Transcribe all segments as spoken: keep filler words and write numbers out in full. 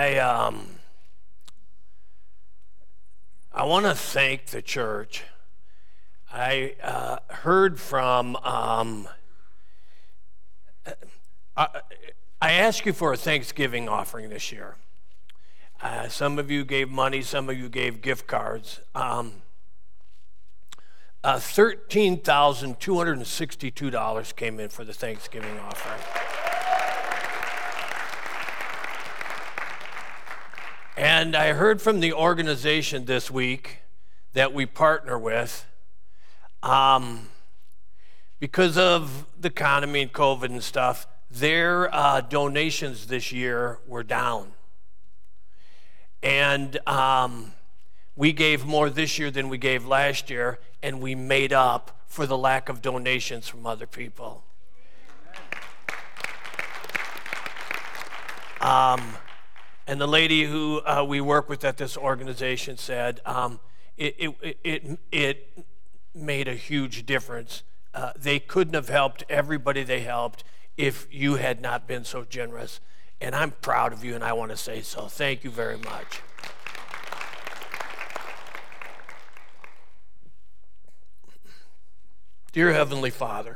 I um, I want to thank the church. I uh, heard from, um, I, I asked you for a Thanksgiving offering this year. Uh, some of you gave money, some of you gave gift cards. Um, uh, thirteen thousand two hundred sixty-two dollars came in for the Thanksgiving offering. And I heard from the organization this week that we partner with, um, because of the economy and COVID and stuff, their uh, donations this year were down. And um, we gave more this year than we gave last year, and we made up for the lack of donations from other people. Um, and the lady who uh, we work with at this organization said um, it, it, it, it made a huge difference. Uh, they couldn't have helped everybody they helped if you had not been so generous. And I'm proud of you, and I want to say so. Thank you very much. Dear Heavenly Father,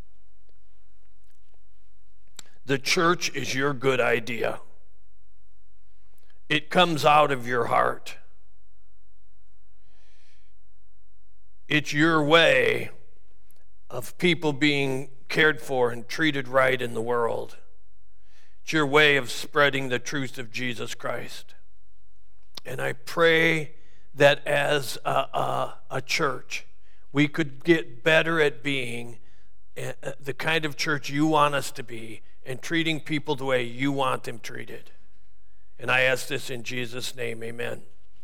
the church is your good idea. It comes out of your heart. It's your way of people being cared for and treated right in the world. It's your way of spreading the truth of Jesus Christ. And I pray that as a, a, a church, we could get better at being the kind of church you want us to be and treating people the way you want them treated. And I ask this in Jesus' name, amen.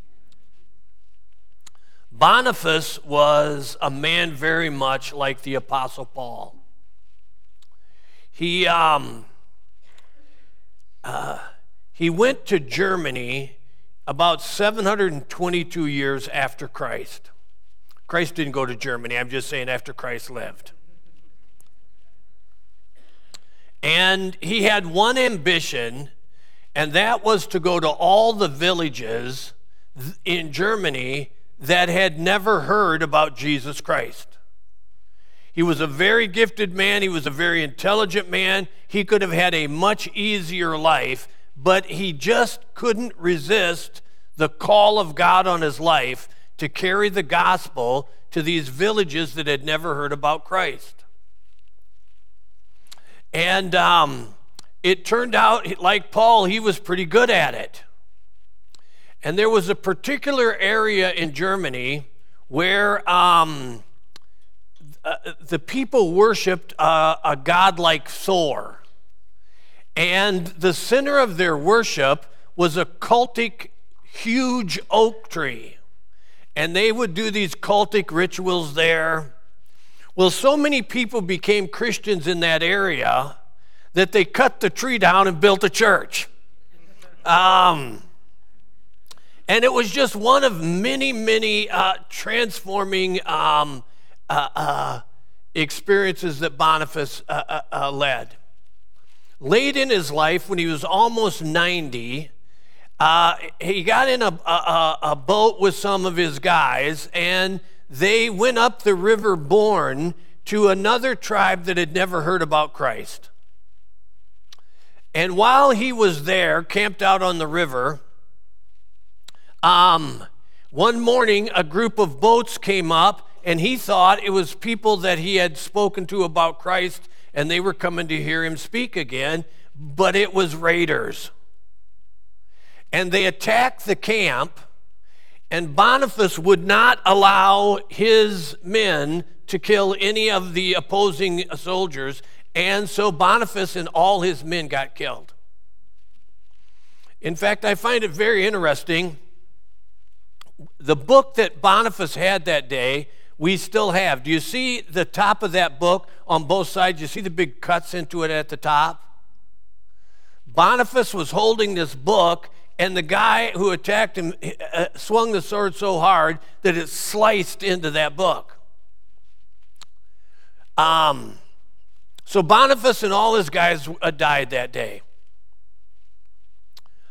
Boniface was a man very much like the Apostle Paul. He, um, uh, he went to Germany about seven hundred twenty-two years after Christ. Christ didn't go to Germany, I'm just saying after Christ lived. And he had one ambition, and that was to go to all the villages in Germany that had never heard about Jesus Christ. He was a very gifted man. He was a very intelligent man. He could have had a much easier life, but he just couldn't resist the call of God on his life to carry the gospel to these villages that had never heard about Christ. And um, it turned out, like Paul, he was pretty good at it. And there was a particular area in Germany where um, uh, the people worshiped uh, a god like Thor. And the center of their worship was a cultic, huge oak tree. And they would do these cultic rituals there. Well, so many people became Christians in that area that they cut the tree down and built a church. Um... And it was just one of many, many uh, transforming um, uh, uh, experiences that Boniface uh, uh, uh, led. Late in his life, when he was almost ninety, uh, he got in a, a, a boat with some of his guys, and they went up the River Bourne to another tribe that had never heard about Christ. And while he was there, camped out on the river, Um, one morning, a group of boats came up, and he thought it was people that he had spoken to about Christ, and they were coming to hear him speak again, but it was raiders. And they attacked the camp, and Boniface would not allow his men to kill any of the opposing soldiers, and so Boniface and all his men got killed. In fact, I find it very interesting. The book that Boniface had that day, we still have. Do you see the top of that book on both sides? You see the big cuts into it at the top? Boniface was holding this book, and the guy who attacked him uh, swung the sword so hard that it sliced into that book. Um, so Boniface and all his guys uh, died that day.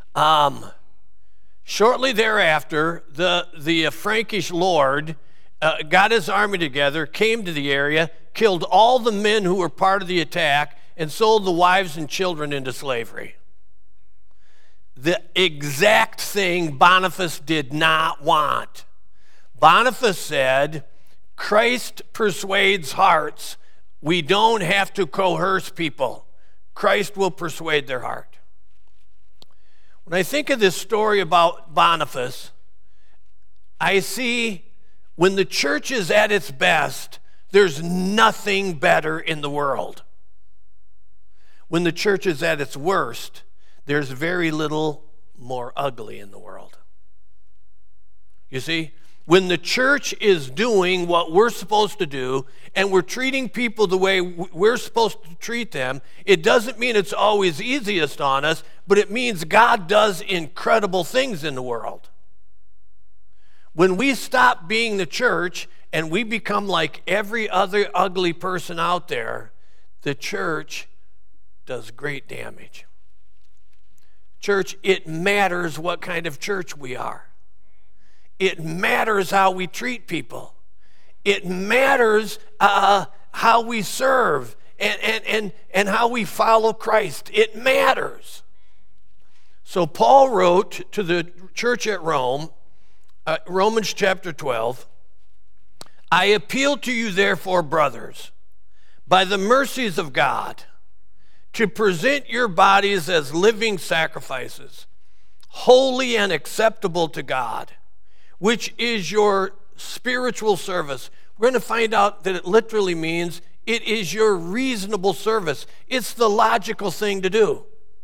Um, shortly thereafter, the, the uh, Frankish lord uh, got his army together, came to the area, killed all the men who were part of the attack, and sold the wives and children into slavery. The exact thing Boniface did not want. Boniface said, Christ persuades hearts. We don't have to coerce people. Christ will persuade their heart. When I think of this story about Boniface, I see when the church is at its best, there's nothing better in the world. When the church is at its worst, there's very little more ugly in the world. You see, when the church is doing what we're supposed to do and we're treating people the way we're supposed to treat them, it doesn't mean it's always easiest on us, but it means God does incredible things in the world. When we stop being the church and we become like every other ugly person out there, the church does great damage. Church, it matters what kind of church we are. It matters how we treat people. It matters uh, how we serve and, and, and, and how we follow Christ. It matters. So Paul wrote to the church at Rome, uh, Romans chapter twelve, I appeal to you therefore, brothers, by the mercies of God, to present your bodies as living sacrifices, holy and acceptable to God, which is your spiritual service. We're going to find out that it literally means it is your reasonable service. It's the logical thing to do.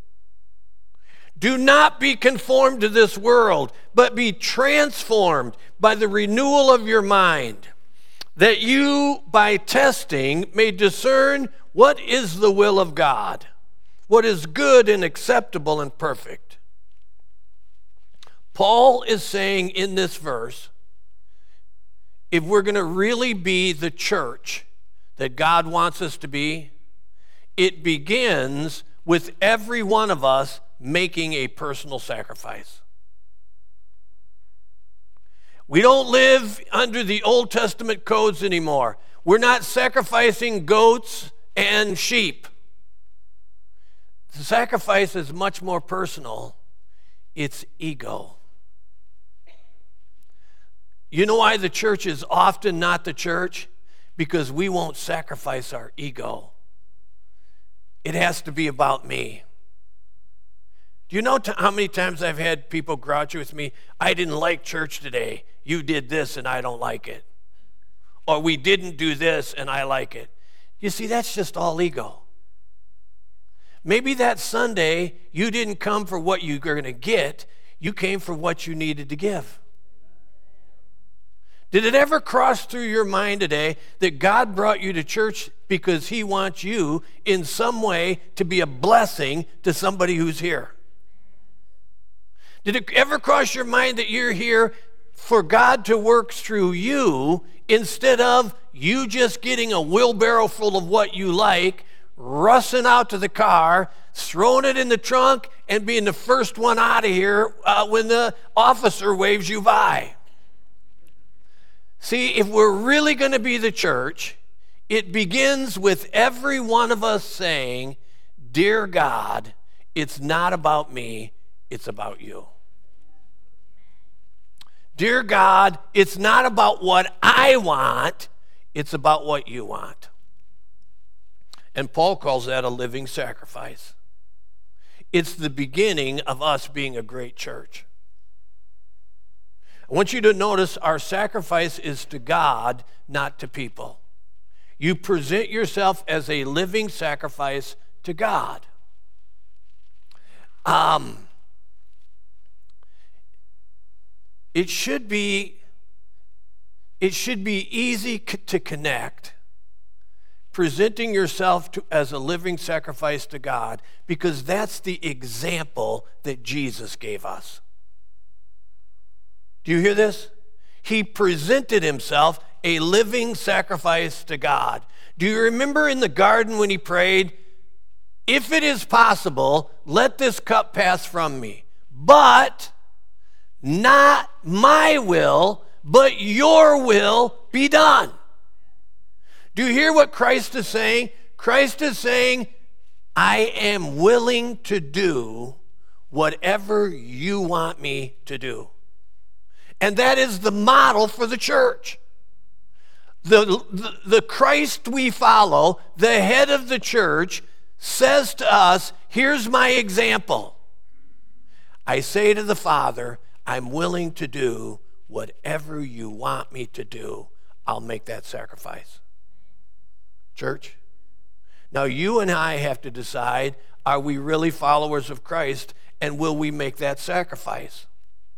Do not be conformed to this world, but be transformed by the renewal of your mind, that you, by testing, may discern what is the will of God, what is good and acceptable and perfect. Paul is saying in this verse, if we're going to really be the church that God wants us to be, it begins with every one of us making a personal sacrifice. We don't live under the Old Testament codes anymore. We're not sacrificing goats and sheep. The sacrifice is much more personal. It's ego. You know why the church is often not the church? Because we won't sacrifice our ego. It has to be about me. Do you know t- how many times I've had people grouch with me? I didn't like church today. You did this and I don't like it. Or we didn't do this and I like it. You see, that's just all ego. Maybe that Sunday you didn't come for what you were going to get. You came for what you needed to give. Did it ever cross through your mind today that God brought you to church because he wants you in some way to be a blessing to somebody who's here? Did it ever cross your mind that you're here for God to work through you instead of you just getting a wheelbarrow full of what you like, rushing out to the car, throwing it in the trunk, and being the first one out of here uh, when the officer waves you by? See, if we're really going to be the church, it begins with every one of us saying, Dear God, it's not about me, it's about you. Dear God, it's not about what I want, it's about what you want. And Paul calls that a living sacrifice. It's the beginning of us being a great church. I want you to notice our sacrifice is to God, not to people. You present yourself as a living sacrifice to God. Um, it should be, it should be easy c- to connect presenting yourself to, as a living sacrifice to God, because that's the example that Jesus gave us. Do you hear this? He presented himself a living sacrifice to God. Do you remember in the garden when he prayed, if it is possible, let this cup pass from me, but not my will, but your will be done. Do you hear what Christ is saying? Christ is saying, I am willing to do whatever you want me to do. And that is the model for the church. The, the, the Christ we follow, the head of the church, says to us, here's my example. I say to the Father, I'm willing to do whatever you want me to do. I'll make that sacrifice. Church, now you and I have to decide, are we really followers of Christ, and will we make that sacrifice?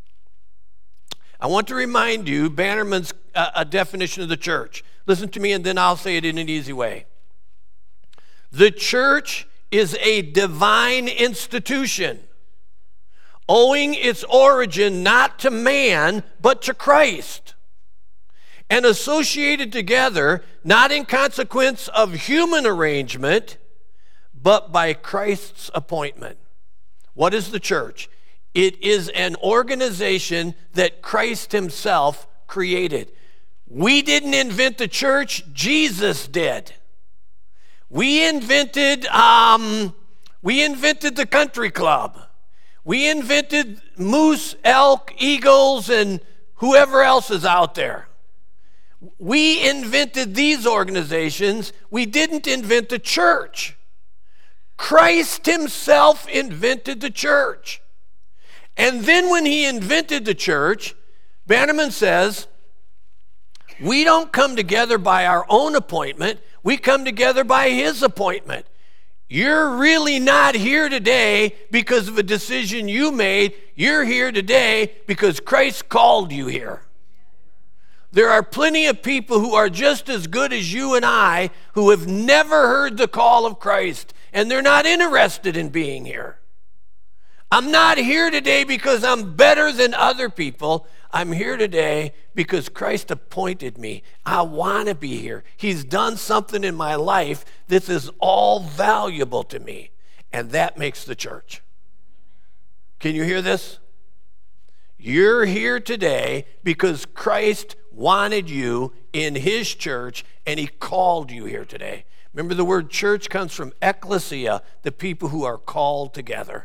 I want to remind you Bannerman's uh, a definition of the church. Listen to me, and then I'll say it in an easy way. The church is a divine institution, owing its origin not to man, but to Christ, and associated together not in consequence of human arrangement, but by Christ's appointment. What is the church? It is an organization that Christ himself created. We didn't invent the church, Jesus did. We invented, um, we invented the country club. We invented moose, elk, eagles, and whoever else is out there. We invented these organizations. We didn't invent the church. Christ himself invented the church. And then when he invented the church, Bannerman says, we don't come together by our own appointment. We come together by his appointment. You're really not here today because of a decision you made. You're here today because Christ called you here. There are plenty of people who are just as good as you and I who have never heard the call of Christ, and they're not interested in being here. I'm not here today because I'm better than other people. I'm here today because Christ appointed me. I want to be here. He's done something in my life that is all valuable to me, and that makes the church. Can you hear this? You're here today because Christ wanted you in his church, and he called you here today. Remember, the word church comes from ecclesia, the people who are called together.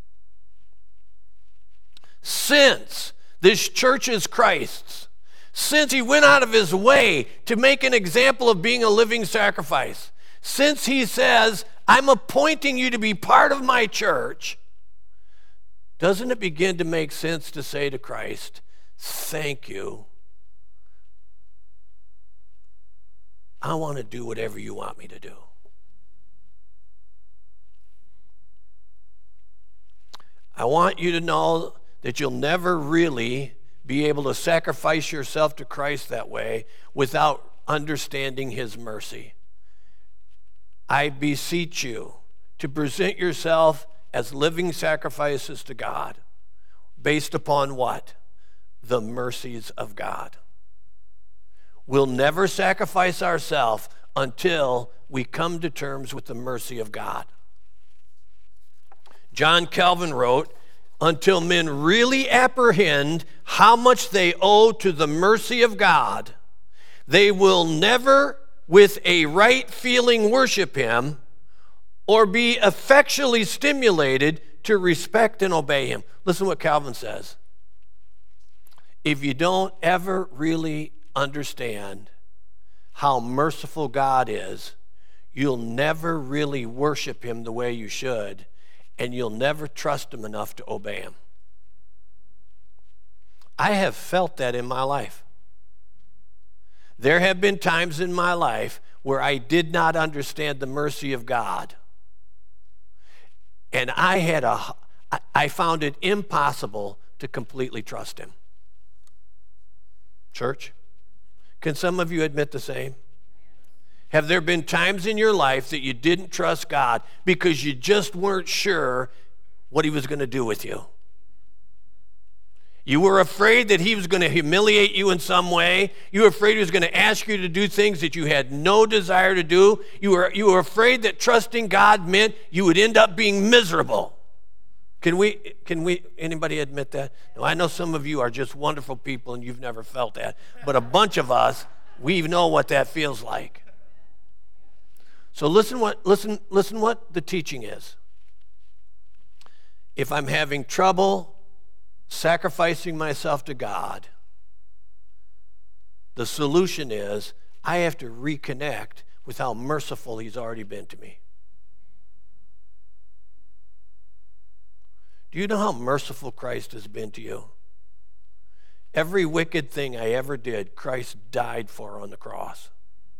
Since this church is Christ's, since he went out of his way to make an example of being a living sacrifice, since he says, I'm appointing you to be part of my church, doesn't it begin to make sense to say to Christ, thank you. I want to do whatever you want me to do. I want you to know that you'll never really be able to sacrifice yourself to Christ that way without understanding his mercy. I beseech you to present yourself as living sacrifices to God, based upon what? The mercies of God. We'll never sacrifice ourselves until we come to terms with the mercy of God. John Calvin wrote, until men really apprehend how much they owe to the mercy of God, they will never with a right feeling worship him or be effectually stimulated to respect and obey him. Listen to what Calvin says. If you don't ever really understand how merciful God is, you'll never really worship him the way you should, and you'll never trust him enough to obey him. I have felt that in my life. There have been times in my life where I did not understand the mercy of God. And I had a, I found it impossible to completely trust him. Church, can some of you admit the same? Have there been times in your life that you didn't trust God because you just weren't sure what he was going to do with you? You were afraid that he was going to humiliate you in some way. You were afraid he was going to ask you to do things that you had no desire to do. You were, you were afraid that trusting God meant you would end up being miserable. Can we, can we, anybody admit that? No, I know some of you are just wonderful people and you've never felt that. But a bunch of us, we know what that feels like. So listen what, listen, listen what the teaching is. If I'm having trouble sacrificing myself to God, the solution is I have to reconnect with how merciful he's already been to me. Do you know how merciful Christ has been to you? Every wicked thing I ever did, Christ died for on the cross.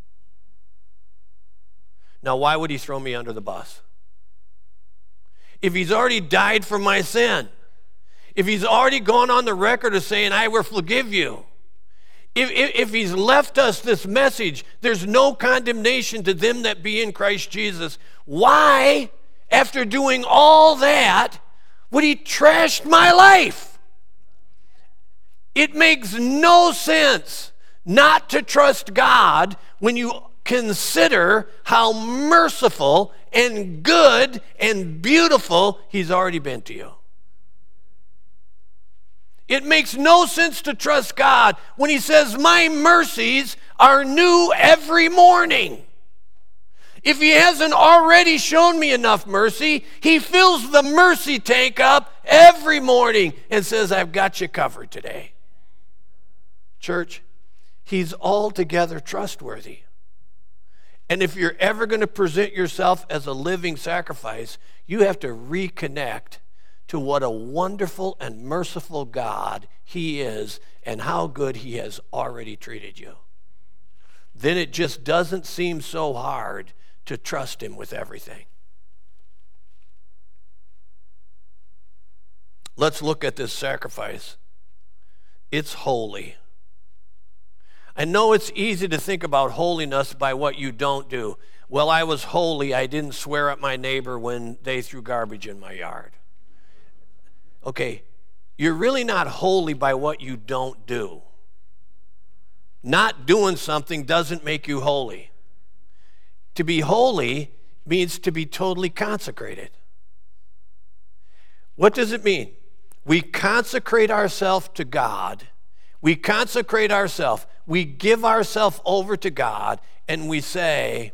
Now, why would he throw me under the bus? If he's already died for my sin, if he's already gone on the record of saying, I will forgive you, if, if, if he's left us this message, there's no condemnation to them that be in Christ Jesus, why, after doing all that, would he trash my life? It makes no sense not to trust God when you consider how merciful and good and beautiful he's already been to you. It makes no sense to trust God when he says, my mercies are new every morning. If he hasn't already shown me enough mercy, he fills the mercy tank up every morning and says, I've got you covered today. Church, he's altogether trustworthy. And if you're ever going to present yourself as a living sacrifice, you have to reconnect to what a wonderful and merciful God he is and how good he has already treated you. Then it just doesn't seem so hard to trust him with everything. Let's look at this sacrifice. It's holy. I know it's easy to think about holiness by what you don't do. Well, I was holy. I didn't swear at my neighbor when they threw garbage in my yard. Okay, you're really not holy by what you don't do. Not doing something doesn't make you holy. To be holy means to be totally consecrated. What does it mean? We consecrate ourselves to God. We consecrate ourselves. We give ourselves over to God, and we say,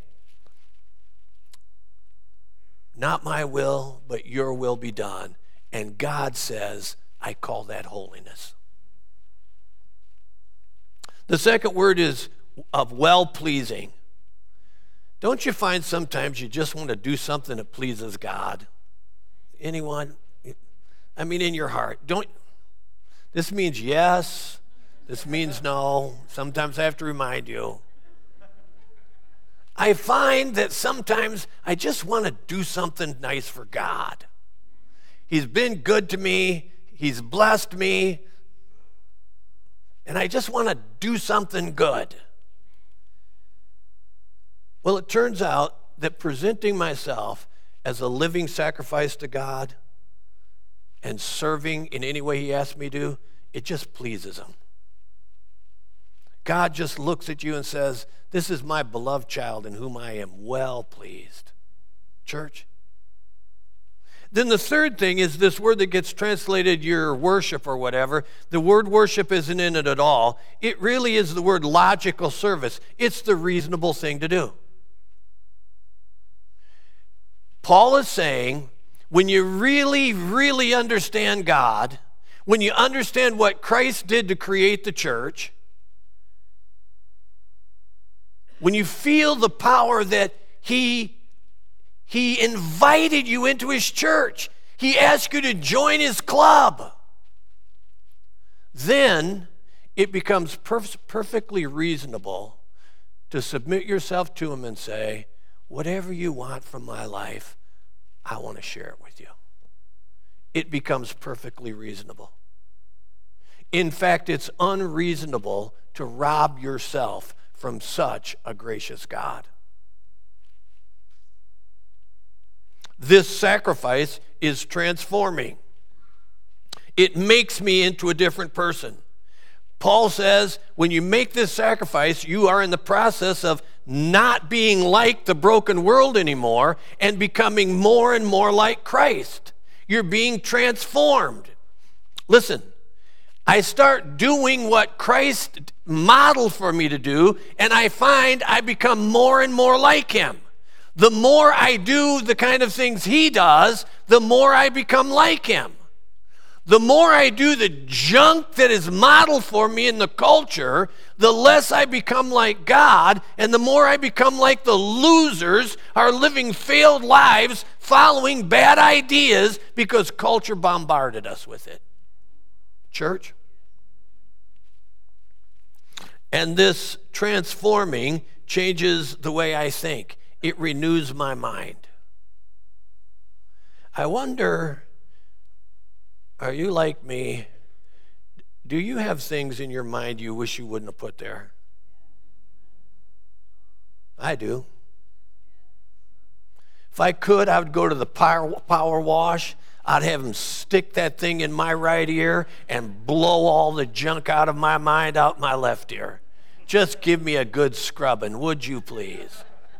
not my will, but your will be done. And God says, I call that holiness. The second word is of well-pleasing. Don't you find sometimes you just want to do something that pleases God? Anyone? I mean, in your heart. Don't. This means yes. This means no. Sometimes I have to remind you. I find that sometimes I just want to do something nice for God. He's been good to me. He's blessed me. And I just want to do something good. Well, it turns out that presenting myself as a living sacrifice to God and serving in any way he asks me to, it just pleases him. God just looks at you and says, this is my beloved child in whom I am well pleased. Church. Then the third thing is this word that gets translated your worship or whatever. The word worship isn't in it at all. It really is the word logical service. It's the reasonable thing to do. Paul is saying, when you really, really understand God, when you understand what Christ did to create the church, when you feel the power that he, he invited you into his church, he asked you to join his club, then it becomes perf- perfectly reasonable to submit yourself to him and say, whatever you want from my life, I want to share it with you. It becomes perfectly reasonable. In fact, it's unreasonable to rob yourself from such a gracious God. This sacrifice is transforming. It makes me into a different person. Paul says, when you make this sacrifice, you are in the process of not being like the broken world anymore and becoming more and more like Christ. You're being transformed. Listen, I start doing what Christ modeled for me to do, and I find I become more and more like him. The more I do the kind of things he does, the more I become like him. The more I do the junk that is modeled for me in the culture, the less I become like God, and the more I become like the losers who are living failed lives, following bad ideas because culture bombarded us with it. Church? And this transforming changes the way I think. It renews my mind. I wonder, are you like me? Do you have things in your mind you wish you wouldn't have put there? I do. If I could, I would go to the power, power wash. I'd have them stick that thing in my right ear and blow all the junk out of my mind out my left ear. Just give me a good scrubbing, would you please?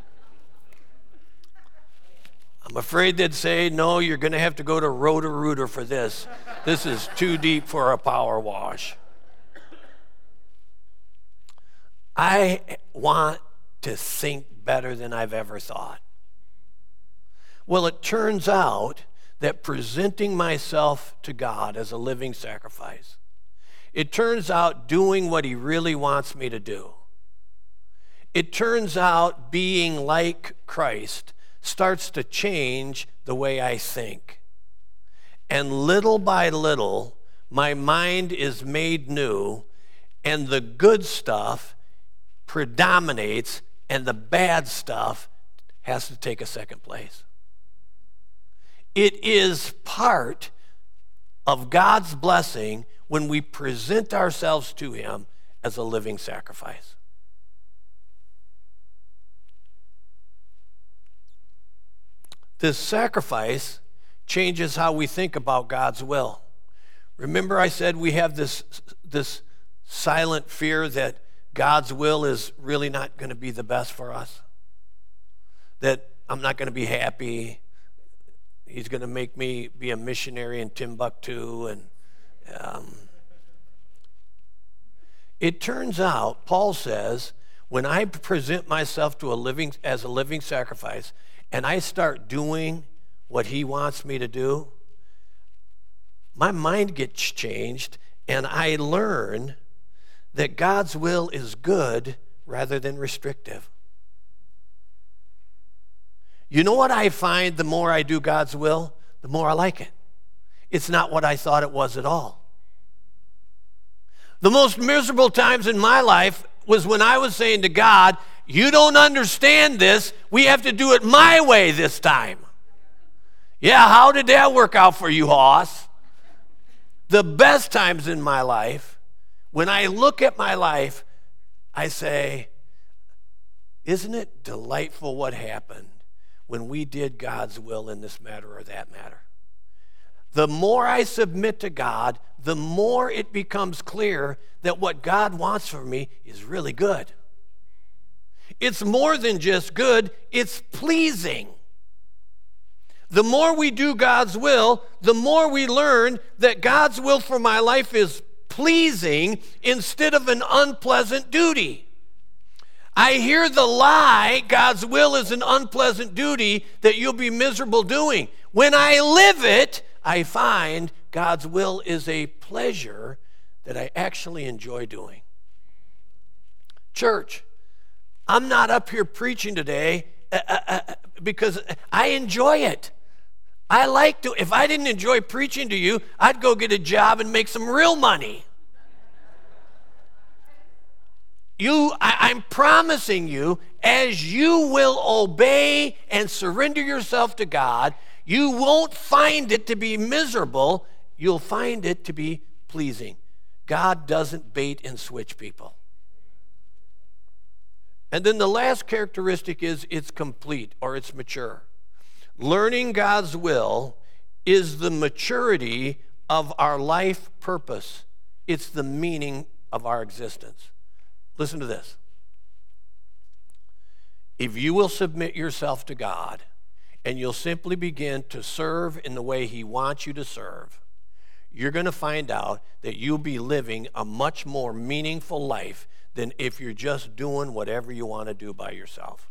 I'm afraid they'd say, no, you're going to have to go to Roto-Rooter for this. This is too deep for a power wash. I want to think better than I've ever thought. Well, it turns out that presenting myself to God as a living sacrifice, it turns out doing what he really wants me to do. It turns out being like Christ starts to change the way I think. And little by little, my mind is made new, and the good stuff predominates, and the bad stuff has to take a second place. It is part of God's blessing when we present ourselves to him as a living sacrifice. This sacrifice changes how we think about God's will. Remember I said we have this, this silent fear that God's will is really not going to be the best for us? That I'm not going to be happy. He's going to make me be a missionary in Timbuktu. And um, it turns out, Paul says, when I present myself to a living as a living sacrifice, and I start doing what he wants me to do, my mind gets changed, and I learn that God's will is good rather than restrictive. You know what I find the more I do God's will, the more I like it. It's not what I thought it was at all. The most miserable times in my life was when I was saying to God, you don't understand this. We have to do it my way this time. Yeah, how did that work out for you, Hoss? The best times in my life, when I look at my life, I say, isn't it delightful what happened when we did God's will in this matter or that matter? The more I submit to God, the more it becomes clear that what God wants for me is really good. It's more than just good, it's pleasing. The more we do God's will, the more we learn that God's will for my life is pleasing instead of an unpleasant duty. I hear the lie, God's will is an unpleasant duty that you'll be miserable doing. When I live it, I find God's will is a pleasure that I actually enjoy doing. Church, I'm not up here preaching today uh, uh, because I enjoy it. I like to, if I didn't enjoy preaching to you, I'd go get a job and make some real money. You, I, I'm promising you, as you will obey and surrender yourself to God, you won't find it to be miserable. You'll find it to be pleasing. God doesn't bait and switch people. And then the last characteristic is it's complete or it's mature. Learning God's will is the maturity of our life purpose. It's the meaning of our existence. Listen to this. If you will submit yourself to God and you'll simply begin to serve in the way he wants you to serve, you're going to find out that you'll be living a much more meaningful life than if you're just doing whatever you want to do by yourself.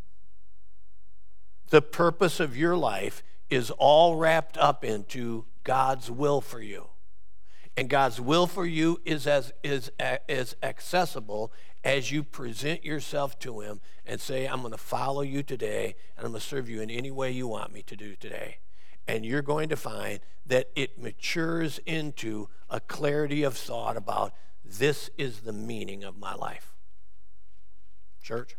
The purpose of your life is all wrapped up into God's will for you. And God's will for you is as is as accessible as you present yourself to him and say, I'm going to follow you today, and I'm going to serve you in any way you want me to do today. And you're going to find that it matures into a clarity of thought about, this is the meaning of my life. Church,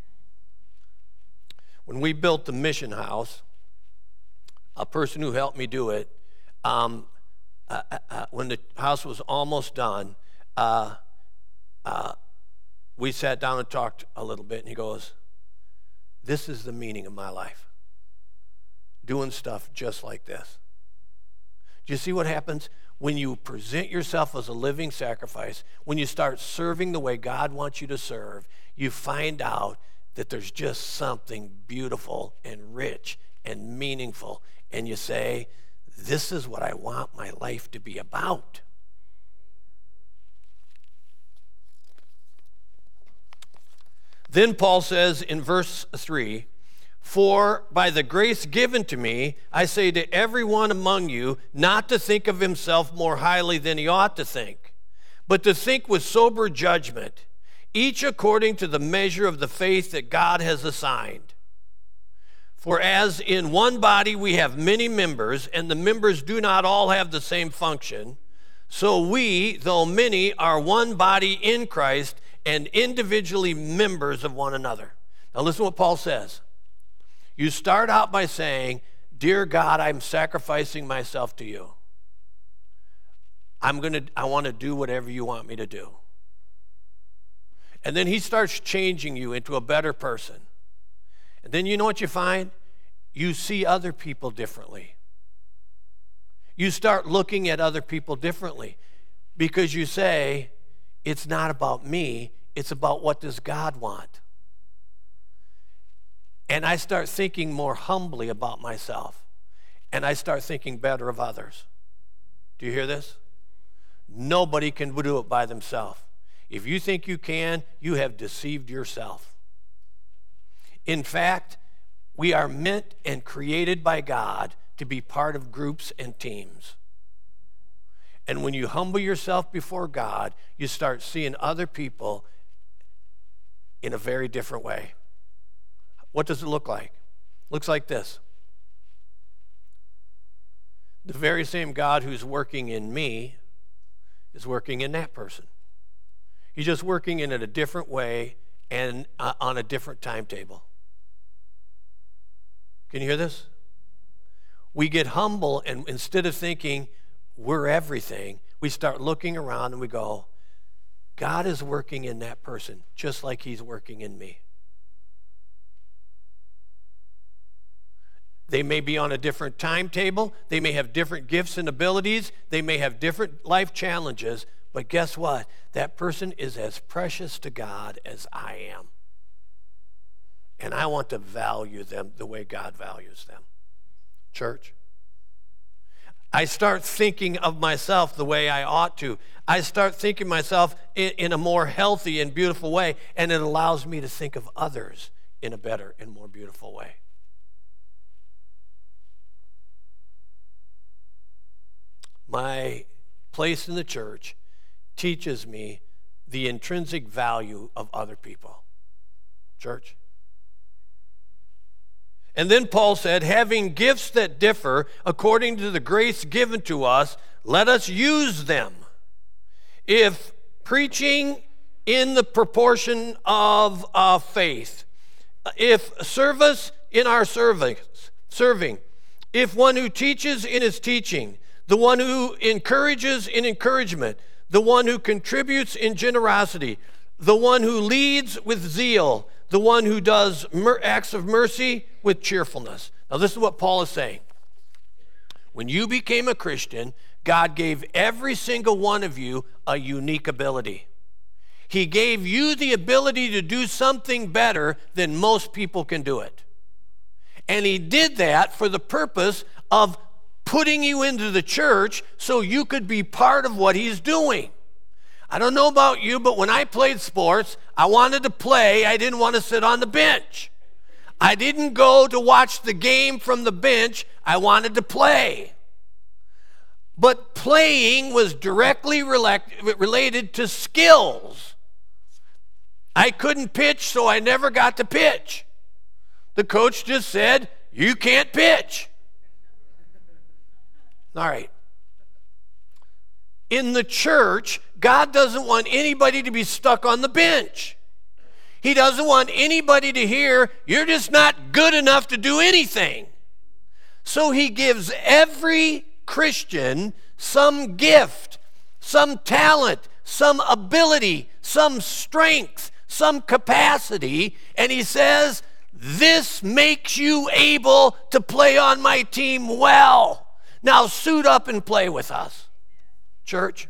when we built the mission house, a person who helped me do it, um, uh, uh, when the house was almost done, uh, uh, we sat down and talked a little bit, and he goes, this is the meaning of my life. Doing stuff just like this. Do you see what happens? When you present yourself as a living sacrifice, when you start serving the way God wants you to serve, you find out that there's just something beautiful and rich and meaningful. And you say, this is what I want my life to be about. Then Paul says in verse three, for by the grace given to me, I say to everyone among you not to think of himself more highly than he ought to think, but to think with sober judgment, each according to the measure of the faith that God has assigned. For as in one body we have many members, and the members do not all have the same function, so we, though many, are one body in Christ and individually members of one another. Now listen to what Paul says. You start out by saying, dear God, I'm sacrificing myself to you. I'm going to, I want to do whatever you want me to do. And then he starts changing you into a better person. And then you know what you find? You see other people differently. You start looking at other people differently because you say, it's not about me, it's about what does God want. And I start thinking more humbly about myself. And I start thinking better of others. Do you hear this? Nobody can do it by themselves. If you think you can, you have deceived yourself. In fact, we are meant and created by God to be part of groups and teams. And when you humble yourself before God, you start seeing other people in a very different way. What does it look like? It looks like this. The very same God who's working in me is working in that person. He's just working in it a different way and uh, on a different timetable. Can you hear this? We get humble, and instead of thinking we're everything, we start looking around and we go, God is working in that person just like he's working in me. They may be on a different timetable. They may have different gifts and abilities. They may have different life challenges. But guess what? That person is as precious to God as I am. And I want to value them the way God values them. Church, I start thinking of myself the way I ought to. I start thinking myself in, in a more healthy and beautiful way, and it allows me to think of others in a better and more beautiful way. My place in the church teaches me the intrinsic value of other people. Church. And then Paul said, having gifts that differ according to the grace given to us, let us use them. If preaching in the proportion of uh, faith, if service in our service, serving, if one who teaches in his teaching, the one who encourages in encouragement, the one who contributes in generosity, the one who leads with zeal, the one who does mer- acts of mercy with cheerfulness. Now this is what Paul is saying. When you became a Christian, God gave every single one of you a unique ability. He gave you the ability to do something better than most people can do it. And he did that for the purpose of putting you into the church so you could be part of what he's doing. I don't know about you, but when I played sports, I wanted to play. I didn't want to sit on the bench. I didn't go to watch the game from the bench. I wanted to play. But playing was directly related to skills. I couldn't pitch, so I never got to pitch. The coach just said, you can't pitch. All right. In the church, God doesn't want anybody to be stuck on the bench. He doesn't want anybody to hear, you're just not good enough to do anything. So he gives every Christian some gift, some talent, some ability, some strength, some capacity, and he says, this makes you able to play on my team well. Now suit up and play with us, church.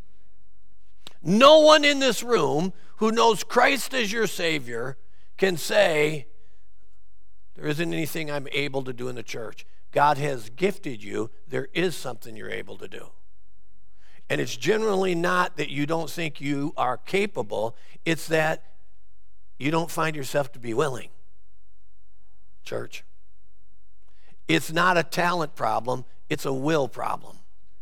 No one in this room who knows Christ as your Savior can say, there isn't anything I'm able to do in the church. God has gifted you. There is something you're able to do. And it's generally not that you don't think you are capable. It's that you don't find yourself to be willing, church. It's not a talent problem. It's a will problem.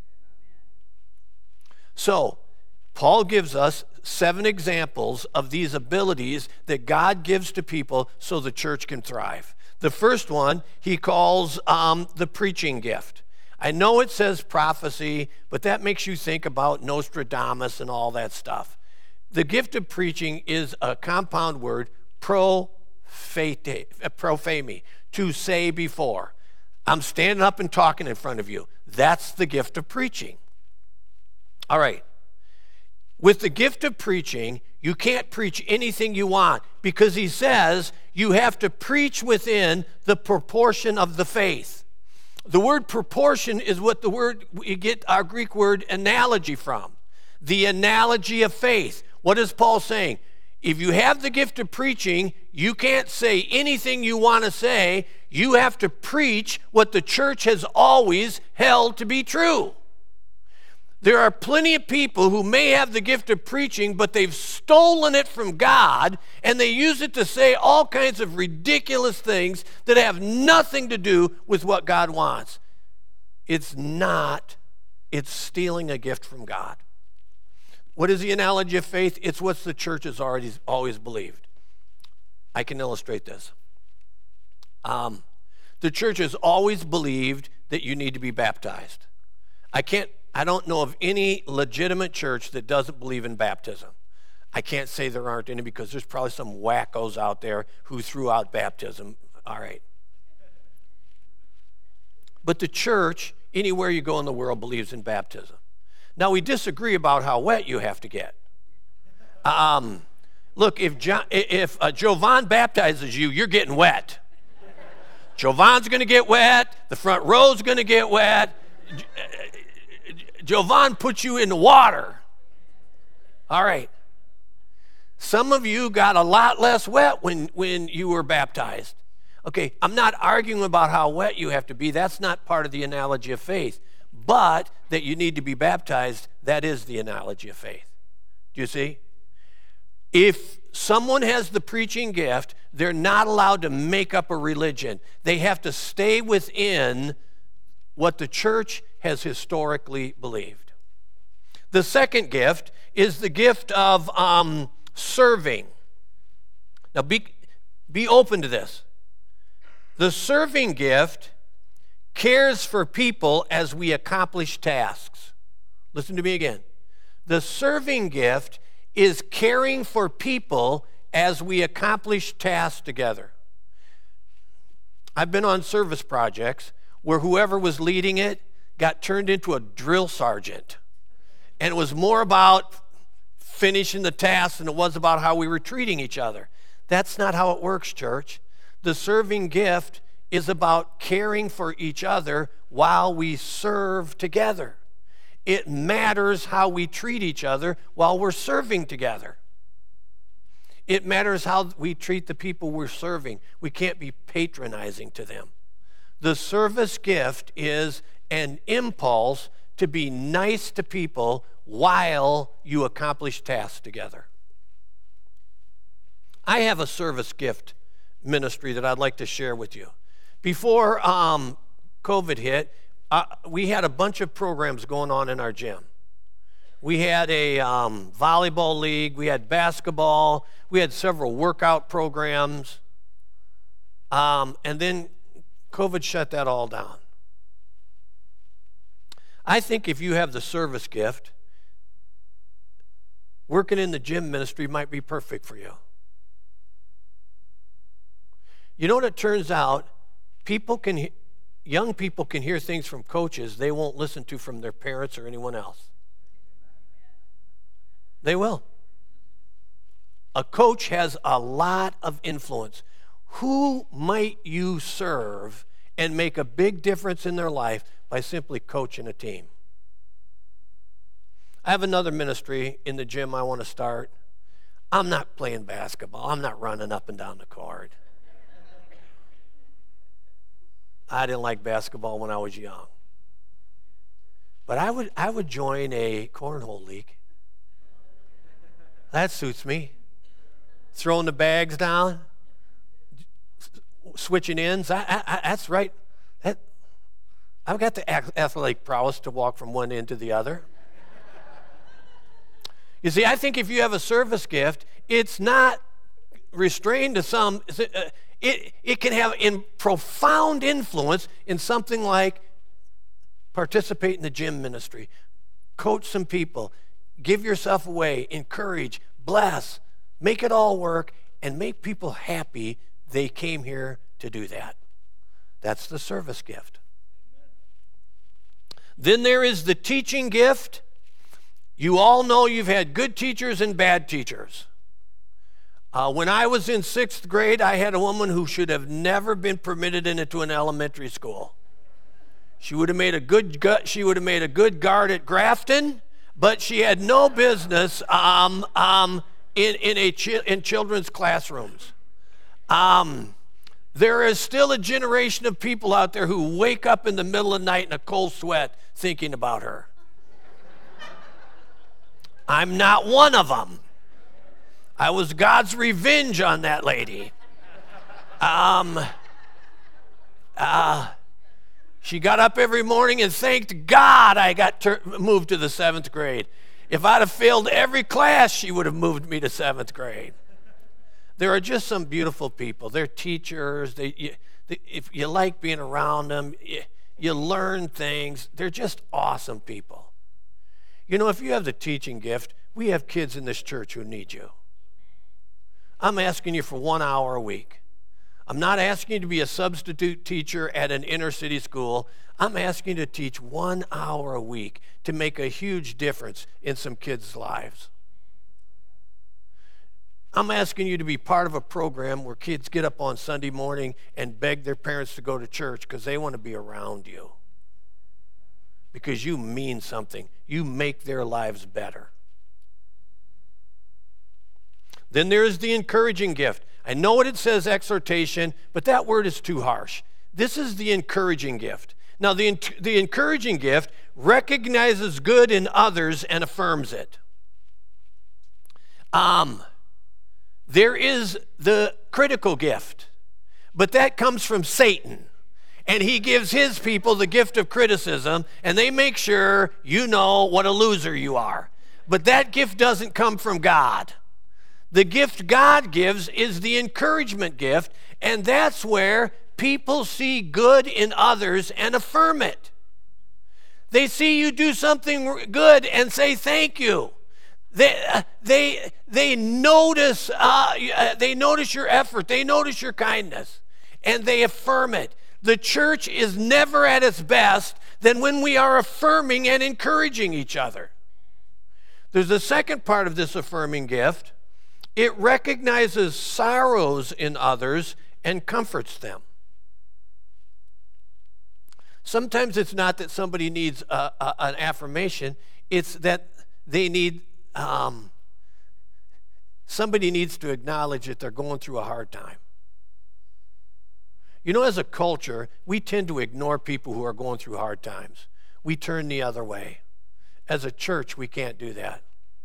So, Paul gives us seven examples of these abilities that God gives to people so the church can thrive. The first one he calls um, the preaching gift. I know it says prophecy, but that makes you think about Nostradamus and all that stuff. The gift of preaching is a compound word, prophemi, to say before. I'm standing up and talking in front of you. That's the gift of preaching. All right. With the gift of preaching, you can't preach anything you want because he says you have to preach within the proportion of the faith. The word proportion is what the word we get our Greek word analogy from. The analogy of faith. What is Paul saying? If you have the gift of preaching, you can't say anything you want to say. You have to preach what the church has always held to be true. There are plenty of people who may have the gift of preaching, but they've stolen it from God, and they use it to say all kinds of ridiculous things that have nothing to do with what God wants. It's not, it's stealing a gift from God. What is the analogy of faith? It's what the church has already always believed. I can illustrate this. Um, the church has always believed that you need to be baptized. I can't I don't know of any legitimate church that doesn't believe in baptism. I can't say there aren't any because there's probably some wackos out there who threw out baptism. All right. But the church, anywhere you go in the world, believes in baptism. Now, we disagree about how wet you have to get. Um, look, if, John, if uh, Jovan baptizes you, you're getting wet. Jovan's going to get wet. The front row's going to get wet. Jovan puts you in the water. All right. Some of you got a lot less wet when, when you were baptized. Okay, I'm not arguing about how wet you have to be. That's not part of the analogy of faith. But that you need to be baptized, that is the analogy of faith. Do you see? If someone has the preaching gift, they're not allowed to make up a religion. They have to stay within what the church has historically believed. The second gift is the gift of um, serving. Now be, be open to this. The serving gift cares for people as we accomplish tasks. Listen to me again. The serving gift is caring for people as we accomplish tasks together. I've been on service projects where whoever was leading it got turned into a drill sergeant. And it was more about finishing the task than it was about how we were treating each other. That's not how it works, church. The serving gift is about caring for each other while we serve together. It matters how we treat each other while we're serving together. It matters how we treat the people we're serving. We can't be patronizing to them. The service gift is an impulse to be nice to people while you accomplish tasks together. I have a service gift ministry that I'd like to share with you. Before um, COVID hit, uh, we had a bunch of programs going on in our gym. We had a um, volleyball league, we had basketball, we had several workout programs, um, and then COVID shut that all down. I think if you have the service gift, working in the gym ministry might be perfect for you. You know what it turns out? People can, young people can hear things from coaches they won't listen to from their parents or anyone else. They will. A coach has a lot of influence. Who might you serve and make a big difference in their life by simply coaching a team? I have another ministry in the gym I want to start. I'm not playing basketball. I'm not running up and down the court. I didn't like basketball when I was young. But I would, I would join a cornhole league. That suits me. Throwing the bags down, switching ends. I, I, I, that's right. That, I've got the athletic prowess to walk from one end to the other. You see, I think if you have a service gift, it's not restrained to some, it, it can have in profound influence in something like participate in the gym ministry, coach some people, give yourself away, encourage, bless, make it all work, and make people happy they came here to do that. That's the service gift. Then there is the teaching gift. You all know you've had good teachers and bad teachers. Uh, when I was in sixth grade, I had a woman who should have never been permitted into an elementary school. She would have made a good gut. She would have made a good guard at Grafton, but she had no business um, um, in in a chi- in children's classrooms. Um, there is still a generation of people out there who wake up in the middle of the night in a cold sweat thinking about her. I'm not one of them. I was God's revenge on that lady. Um, uh, she got up every morning and thanked God I got ter- moved to the seventh grade. If I'd have failed every class, she would have moved me to seventh grade. There are just some beautiful people. They're teachers. They, you, they, if you like being around them, you, you learn things. They're just awesome people. You know, if you have the teaching gift, we have kids in this church who need you. I'm asking you for one hour a week. I'm not asking you to be a substitute teacher at an inner city school. I'm asking you to teach one hour a week to make a huge difference in some kids' lives. I'm asking you to be part of a program where kids get up on Sunday morning and beg their parents to go to church because they want to be around you. Because you mean something. You make their lives better. Then there is the encouraging gift. I know what it says, exhortation, but that word is too harsh. This is the encouraging gift. Now, the, the encouraging gift recognizes good in others and affirms it. Um, there is the critical gift, but that comes from Satan. And he gives his people the gift of criticism, and they make sure you know what a loser you are. But that gift doesn't come from God. The gift God gives is the encouragement gift, and that's where people see good in others and affirm it. They see you do something good and say thank you. They uh, they they notice uh, they notice your effort. They notice your kindness, and they affirm it. The church is never at its best than when we are affirming and encouraging each other. There's a second part of this affirming gift. It recognizes sorrows in others and comforts them. Sometimes it's not that somebody needs a, a, an affirmation, it's that they need um, somebody needs to acknowledge that they're going through a hard time. You know, as a culture, we tend to ignore people who are going through hard times. We turn the other way. As a church, we can't do that.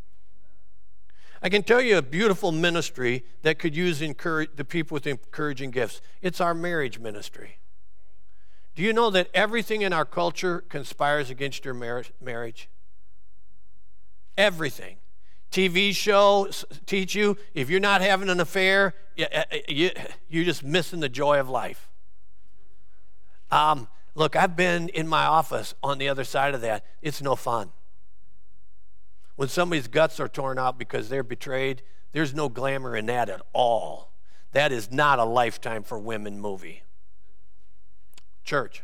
I can tell you a beautiful ministry that could use encourage, the people with encouraging gifts. It's our marriage ministry. Do you know that everything in our culture conspires against your marriage? Everything. T V shows teach you if you're not having an affair, you're just missing the joy of life. Um, look, I've been in my office on the other side of that. It's no fun. When somebody's guts are torn out because they're betrayed, there's no glamour in that at all. That is not a Lifetime for Women movie. Church,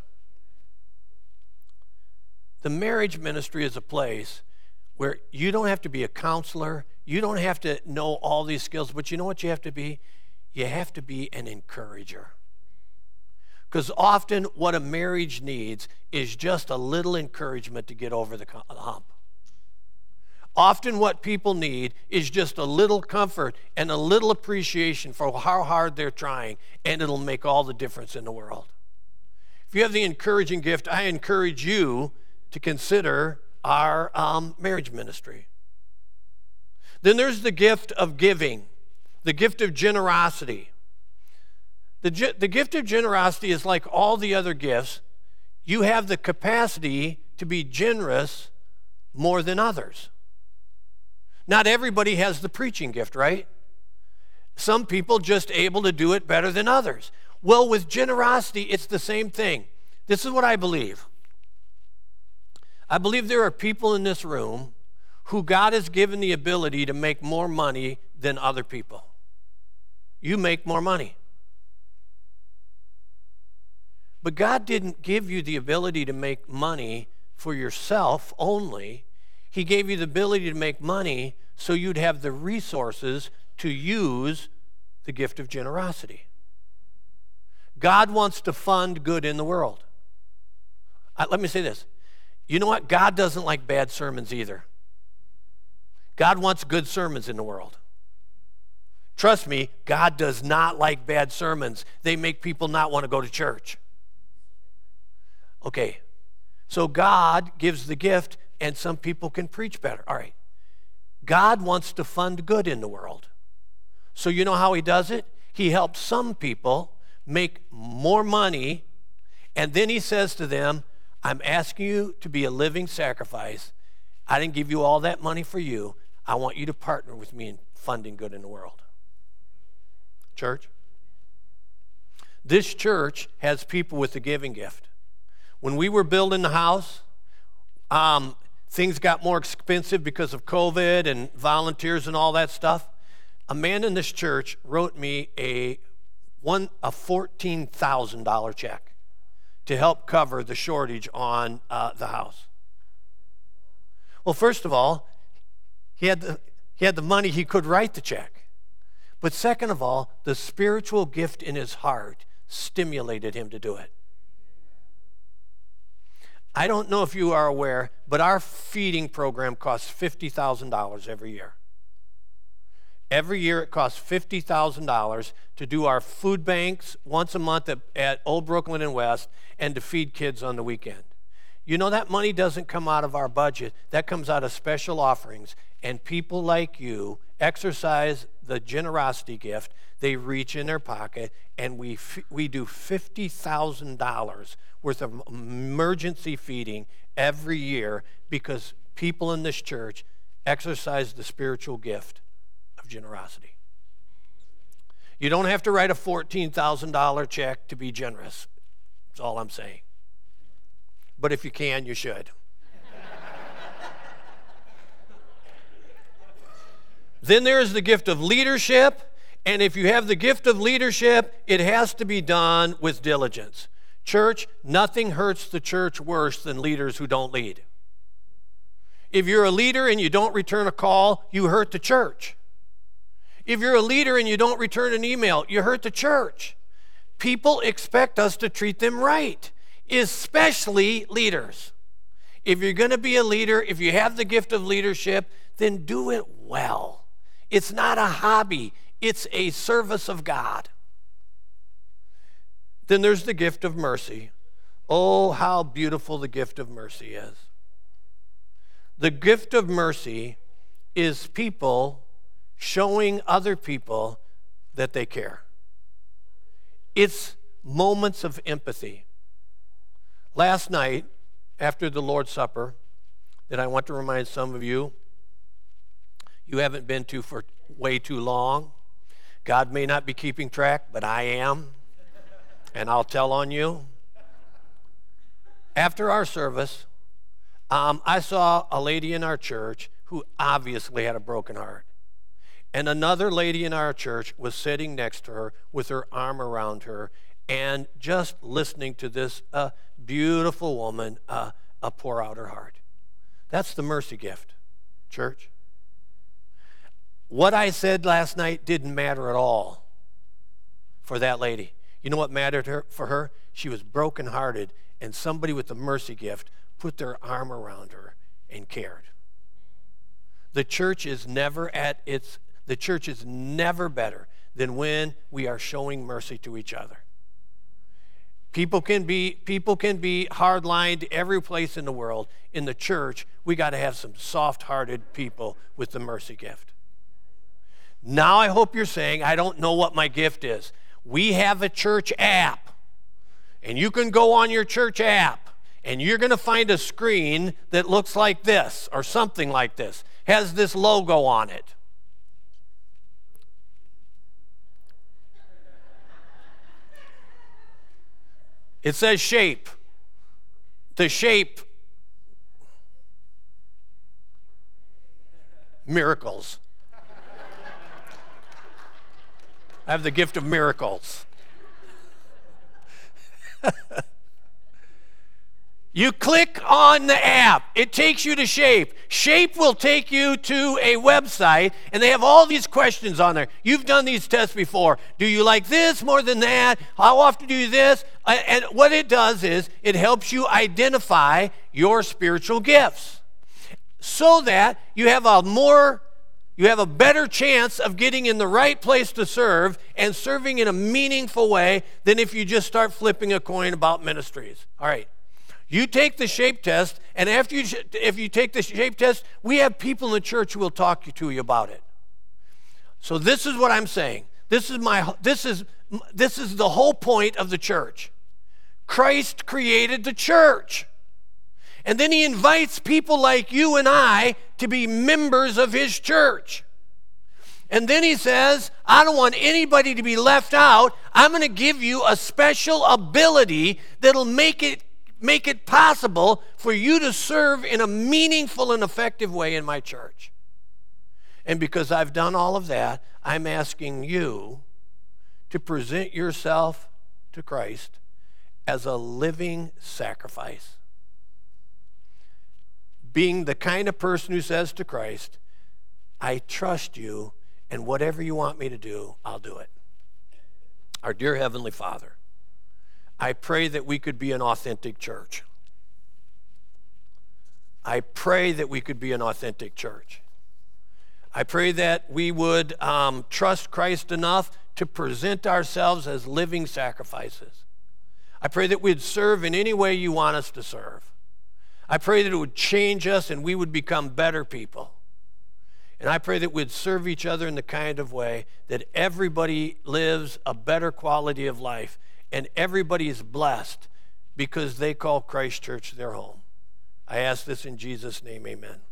the marriage ministry is a place where you don't have to be a counselor, you don't have to know all these skills, but you know what you have to be? You have to be an encourager. Because often what a marriage needs is just a little encouragement to get over the hump. Often what people need is just a little comfort and a little appreciation for how hard they're trying, and it'll make all the difference in the world. If you have the encouraging gift, I encourage you to consider our um, marriage ministry. Then there's the gift of giving, the gift of generosity. The, the gift of generosity is like all the other gifts. You have the capacity to be generous more than others. Not everybody has the preaching gift, right? Some people just able to do it better than others. Well, with generosity, it's the same thing. This is what I believe. I believe there are people in this room who God has given the ability to make more money than other people. You make more money. But God didn't give you the ability to make money for yourself only. He gave you the ability to make money so you'd have the resources to use the gift of generosity. God wants to fund good in the world. Uh, let me say this. You know what? God doesn't like bad sermons either. God wants good sermons in the world. Trust me, God does not like bad sermons. They make people not want to go to church. Okay, so God gives the gift, and some people can preach better. All right. God wants to fund good in the world. So you know how he does it? He helps some people make more money, and then he says to them, I'm asking you to be a living sacrifice. I didn't give you all that money for you. I want you to partner with me in funding good in the world. Church, this church has people with the giving gift. When we were building the house, um, things got more expensive because of COVID and volunteers and all that stuff. A man in this church wrote me a one a fourteen thousand dollars check to help cover the shortage on uh, the house. Well, first of all, he had the, he had the money, he could write the check. But second of all, the spiritual gift in his heart stimulated him to do it. I don't know if you are aware, but our feeding program costs fifty thousand dollars every year. Every year it costs fifty thousand dollars to do our food banks once a month at, at Old Brooklyn and West, and to feed kids on the weekend. You know, that money doesn't come out of our budget. That comes out of special offerings. And people like you exercise the generosity gift. They reach in their pocket, and we we do fifty thousand dollars worth of emergency feeding every year because people in this church exercise the spiritual gift of generosity. You don't have to write a fourteen thousand dollars check to be generous. That's all I'm saying. But if you can, you should. Then there's the gift of leadership. And if you have the gift of leadership, it has to be done with diligence. Church, nothing hurts the church worse than leaders who don't lead. If you're a leader and you don't return a call, you hurt the church. If you're a leader and you don't return an email, you hurt the church. People expect us to treat them right, especially leaders. If you're going to be a leader, if you have the gift of leadership, then do it well. It's not a hobby. It's a service of God. Then there's the gift of mercy. Oh, how beautiful the gift of mercy is. The gift of mercy is people showing other people that they care. It's moments of empathy. Last night, after the Lord's Supper, that I want to remind some of you, you haven't been to for way too long. God may not be keeping track, but I am, and I'll tell on you. After our service, um, I saw a lady in our church who obviously had a broken heart. And another lady in our church was sitting next to her with her arm around her and just listening to this uh, beautiful woman uh, uh, pour out her heart. That's the mercy gift, church. What I said last night didn't matter at all for that lady. You know what mattered her, for her? She was brokenhearted, and somebody with the mercy gift put their arm around her and cared. The church is never at its, the church is never better than when we are showing mercy to each other. People can be, people can be hard-lined every place in the world. In the church, we got to have some soft-hearted people with the mercy gift. Now I hope you're saying, I don't know what my gift is. We have a church app, and you can go on your church app, and you're going to find a screen that looks like this or something like this, has this logo on it. It says shape. The shape miracles. I have the gift of miracles. You click on the app. It takes you to Shape. Shape will take you to a website, and they have all these questions on there. You've done these tests before. Do you like this more than that? How often do you do this? And what it does is it helps you identify your spiritual gifts so that you have a more You have a better chance of getting in the right place to serve and serving in a meaningful way than if you just start flipping a coin about ministries. All right. You take the shape test, and after you, if you take the shape test, we have people in the church who will talk to you about it. So this is what I'm saying. This is my. This is this is the whole point of the church. Christ created the church. And then he invites people like you and I to be members of his church. And then he says, I don't want anybody to be left out. I'm going to give you a special ability that'll make it, make it possible for you to serve in a meaningful and effective way in my church. And because I've done all of that, I'm asking you to present yourself to Christ as a living sacrifice. Being the kind of person who says to Christ, I trust you, and whatever you want me to do, I'll do it. Our dear Heavenly Father, I pray that we could be an authentic church. I pray that we could be an authentic church. I pray that we would um, trust Christ enough to present ourselves as living sacrifices. I pray that we'd serve in any way you want us to serve. I pray that it would change us and we would become better people. And I pray that we'd serve each other in the kind of way that everybody lives a better quality of life and everybody is blessed because they call Christ Church their home. I ask this in Jesus' name, amen.